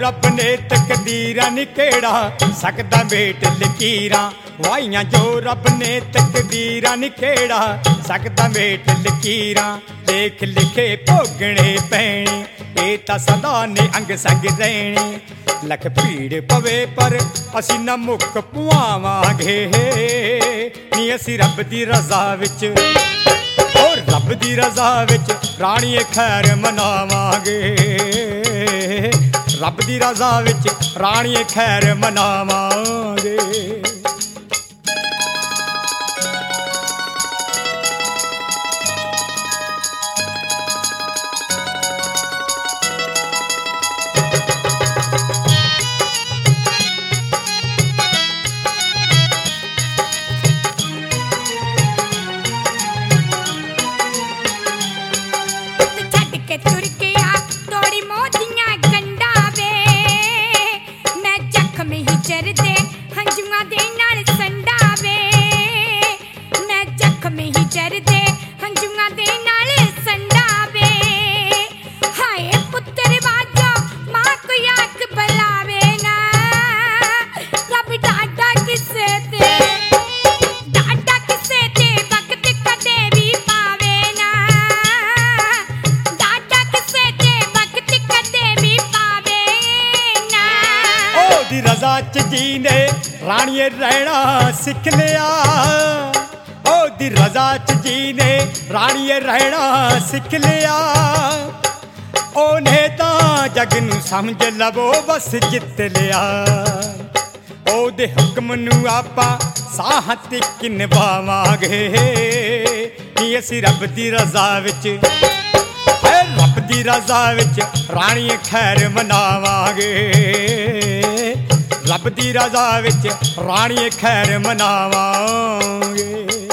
रब ने तकदीरां नी केड़ा सकदा मेट लकीरां वाइयां जो रब ने तकदीरां नी केड़ा सकदा मेट लकीरां देख लिखे भोगणे पैणी ये तां सदा ने अंग संग रहणी लख भीड़ पवे पर असीं न मुख पुआवांगे नी असीं रब दी रज़ा विच रब दी रज़ा विच राणीए खैर मनावांगे रब दी रज़ा विच राणीए खैर मनावांगे रज़ा च जीने राणीए रहना सिख लिया ओ दी रज़ा च जीने राणीए रहना सिख लिया ओने तां जग नूं समझ लवो बस जित लिया ओ दे हुक्म नूं आपां साह तिक निभावांगे नी असीं रब दी रज़ा विच रब दी रज़ा विच राणीए खैर मनावांगे रब दी रज़ा विच राणीए खैर मनावांगे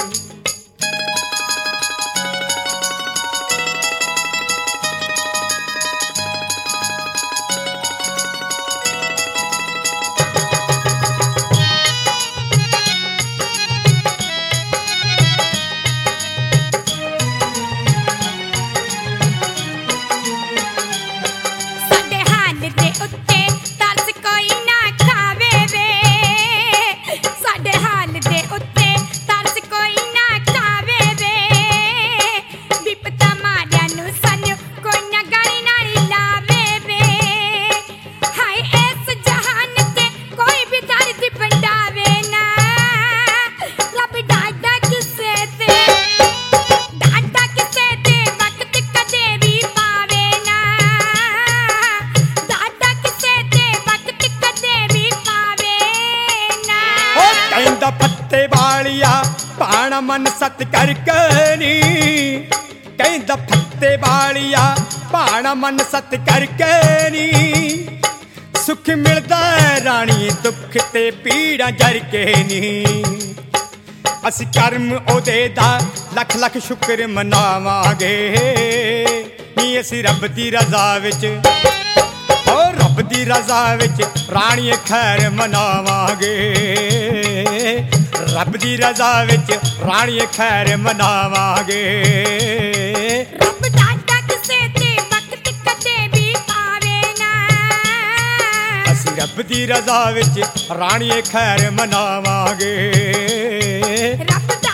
फत्ते वालिया पाना मन सत करके नी कहंदा फत्ते वालिया पाना मन सत करके नी सुख मिलदा राणी दुख ते पीड़ा जर के नी असी कर्म ओदे दा लख लख शुक्र मनावांगे नी असी रब दी रज़ा विच रब दी रज़ा विच राणीए खैर मनावांगे रब दी रज़ा विच राणीए खैर मनावांगे रब दादा किसे ते वक्त कदे भी पावे ना असी रब दी रज़ा विच राणीए खैर मनावांगे रब